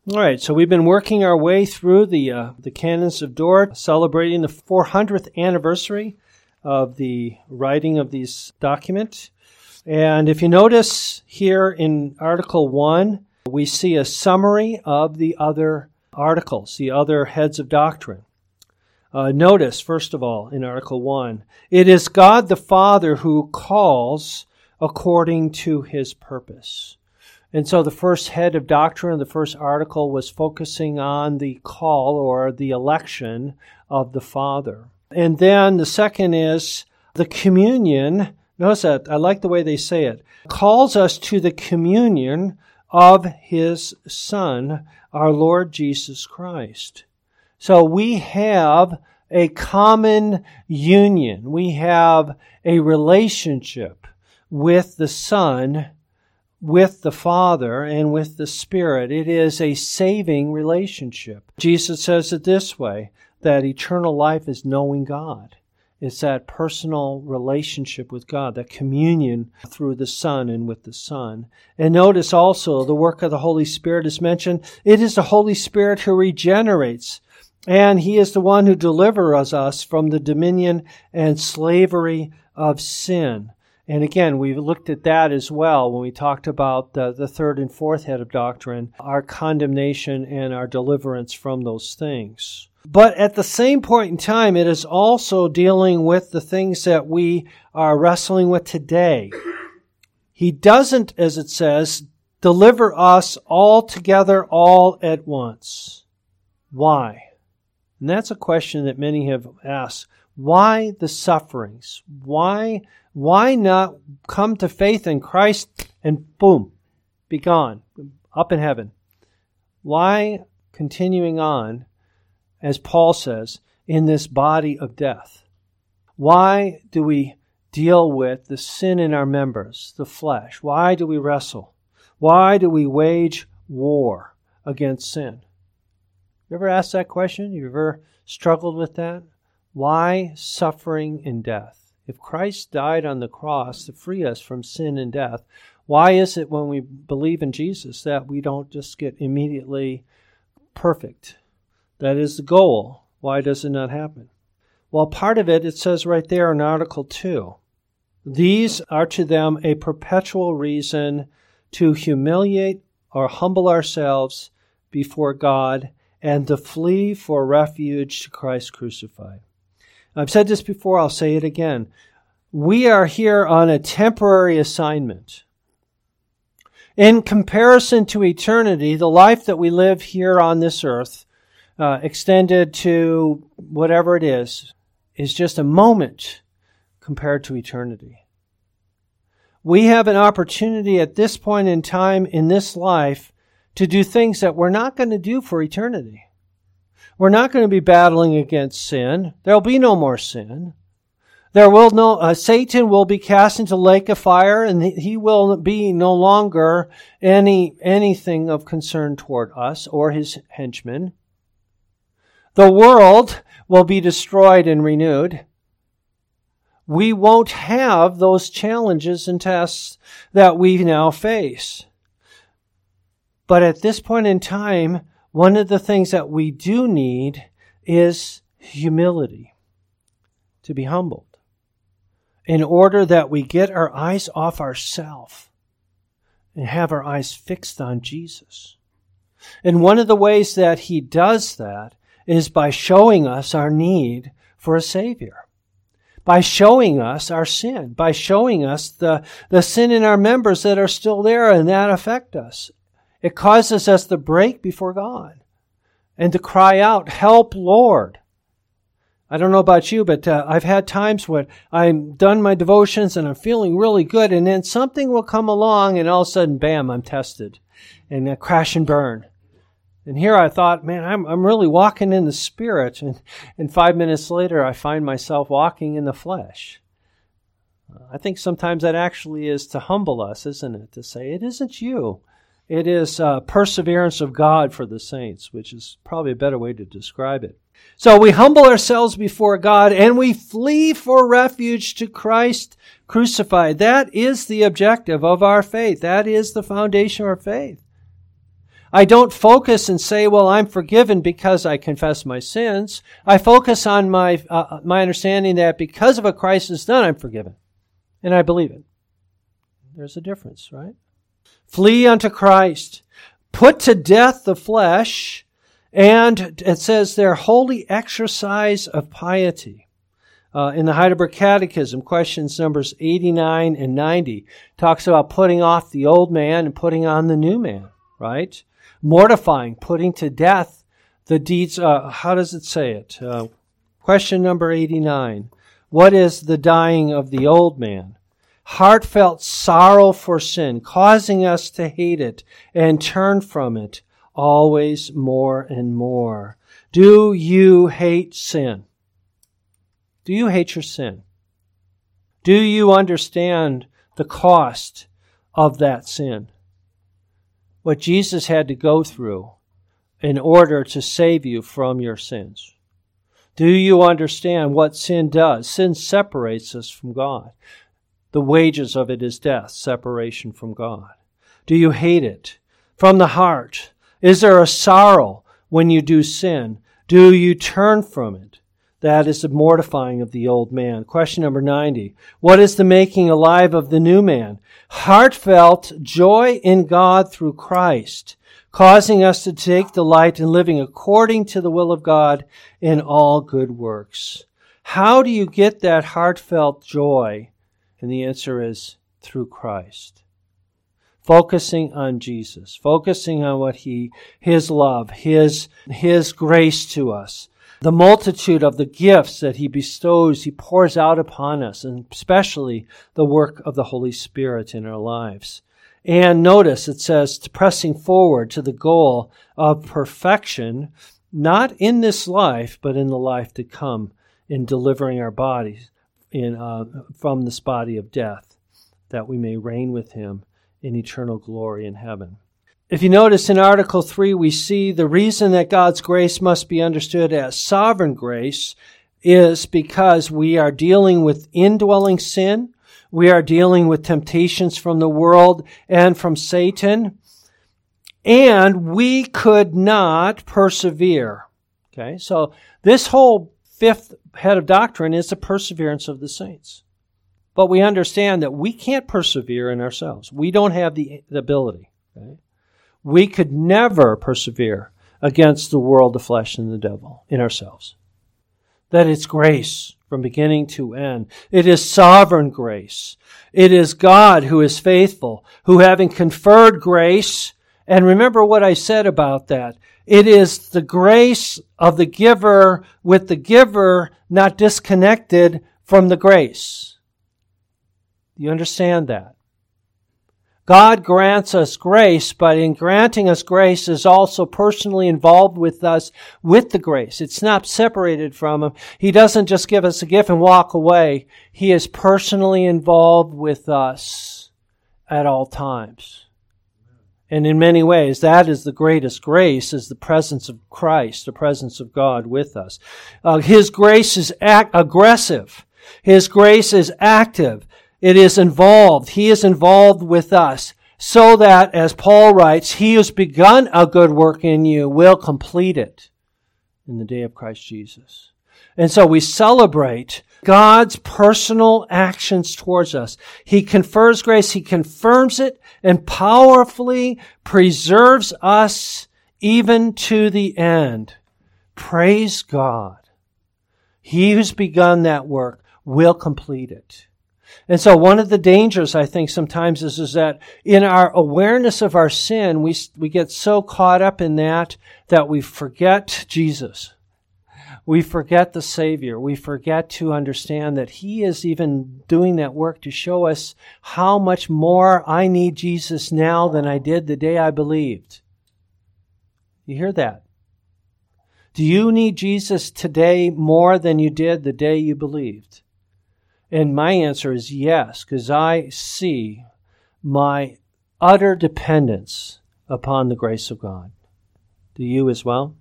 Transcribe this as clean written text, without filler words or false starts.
All right, so we've been working our way through the Canons of Dort, celebrating the 400th anniversary of the writing of these documents. And if you notice here in Article 1, we see a summary of the other articles, the other heads of doctrine. Notice, first of all, in Article 1, it is God the Father who calls according to his purpose. And so the first head of doctrine, the first article, was focusing on the call or the election of the Father. And then the second is the communion. Notice that, I like the way they say it. Calls us to the communion of his Son, our Lord Jesus Christ. So we have a common union. We have a relationship with the Son, with the Father, and with the Spirit. It is a saving relationship. Jesus says it this way, that eternal life is knowing God. It's that personal relationship with God, that communion through the Son and with the Son. And notice also the work of the Holy Spirit is mentioned. It is the Holy Spirit who regenerates, and he is the one who delivers us from the dominion and slavery of sin. And again, we looked at that as well when we talked about the third and fourth head of doctrine, our condemnation and our deliverance from those things. But at the same point in time, it is also dealing with the things that we are wrestling with today. He doesn't, as it says, deliver us all together all at once. Why? And that's a question that many have asked. Why the sufferings? Why not come to faith in Christ and boom, be gone, up in heaven? Why continuing on, as Paul says, in this body of death? Why do we deal with the sin in our members, the flesh? Why do we wrestle? Why do we wage war against sin? You ever asked that question? You ever struggled with that? Why suffering and death? If Christ died on the cross to free us from sin and death, why is it when we believe in Jesus that we don't just get immediately perfect? That is the goal. Why does it not happen? Well, part of it says right there in Article 2. These are to them a perpetual reason to humiliate or humble ourselves before God and to flee for refuge to Christ crucified. I've said this before, I'll say it again. We are here on a temporary assignment. In comparison to eternity, the life that we live here on this earth, extended to whatever it is just a moment compared to eternity. We have an opportunity at this point in time in this life to do things that we're not going to do for eternity. We're not going to be battling against sin. There'll be no more sin. Satan will be cast into the lake of fire, and he will be no longer anything of concern toward us or his henchmen. The world will be destroyed and renewed. We won't have those challenges and tests that we now face. But at this point in time, one of the things that we do need is humility, to be humbled, in order that we get our eyes off ourselves and have our eyes fixed on Jesus. And one of the ways that he does that is by showing us our need for a Savior, by showing us our sin, by showing us the sin in our members that are still there and that affect us. It causes us to break before God and to cry out, "Help, Lord." I don't know about you, but I've had times when I'm done my devotions and I'm feeling really good, and then something will come along and all of a sudden, bam, I'm tested and I crash and burn. And here I thought, man, I'm really walking in the Spirit, and 5 minutes later I find myself walking in the flesh. I think sometimes that actually is to humble us, isn't it? To say, it isn't you. It is perseverance of God for the saints, which is probably a better way to describe it. So we humble ourselves before God and we flee for refuge to Christ crucified. That is the objective of our faith. That is the foundation of our faith. I don't focus and say, well, I'm forgiven because I confess my sins. I focus on my understanding that because of what Christ has done, I'm forgiven. And I believe it. There's a difference, right? Flee unto Christ. Put to death the flesh. And it says their holy exercise of piety. In the Heidelberg Catechism, questions numbers 89 and 90, talks about putting off the old man and putting on the new man, right? Mortifying, putting to death the deeds. How does it say it? Question number 89. What is the dying of the old man? Heartfelt sorrow for sin, causing us to hate it and turn from it always more and more. Do you hate sin? Do you hate your sin? Do you understand the cost of that sin? What Jesus had to go through in order to save you from your sins? Do you understand what sin does? Sin separates us from God. The wages of it is death, separation from God. Do you hate it from the heart? Is there a sorrow when you do sin? Do you turn from it? That is the mortifying of the old man. Question number 90. What is the making alive of the new man? Heartfelt joy in God through Christ, causing us to take delight in living according to the will of God in all good works. How do you get that heartfelt joy? And the answer is through Christ. Focusing on Jesus, focusing on what His love, His grace to us. The multitude of the gifts that He bestows, He pours out upon us, and especially the work of the Holy Spirit in our lives. And notice it says, pressing forward to the goal of perfection, not in this life, but in the life to come, in delivering our bodies from this body of death, that we may reign with Him in eternal glory in heaven. If you notice in Article 3, we see the reason that God's grace must be understood as sovereign grace is because we are dealing with indwelling sin. We are dealing with temptations from the world and from Satan. And we could not persevere. Okay, so this whole fifth head of doctrine is the perseverance of the saints. But we understand that we can't persevere in ourselves. We don't have the ability. Okay? We could never persevere against the world, the flesh, and the devil in ourselves. That it's grace from beginning to end. It is sovereign grace. It is God who is faithful, who having conferred grace, and remember what I said about that. It is the grace of the giver with the giver not disconnected from the grace. Do you understand that? God grants us grace, but in granting us grace is also personally involved with us with the grace. It's not separated from Him. He doesn't just give us a gift and walk away. He is personally involved with us at all times. And in many ways, that is the greatest grace, is the presence of Christ, the presence of God with us. His grace is aggressive. His grace is active. It is involved. He is involved with us so that, as Paul writes, He who's begun a good work in you will complete it in the day of Christ Jesus. And so we celebrate God's personal actions towards us. He confers grace, He confirms it, and powerfully preserves us even to the end. Praise God. He who's begun that work will complete it. And so one of the dangers, I think, sometimes is that in our awareness of our sin, we get so caught up in that we forget Jesus. We forget the Savior. We forget to understand that He is even doing that work to show us how much more I need Jesus now than I did the day I believed. You hear that? Do you need Jesus today more than you did the day you believed? And my answer is yes, because I see my utter dependence upon the grace of God. Do you as well?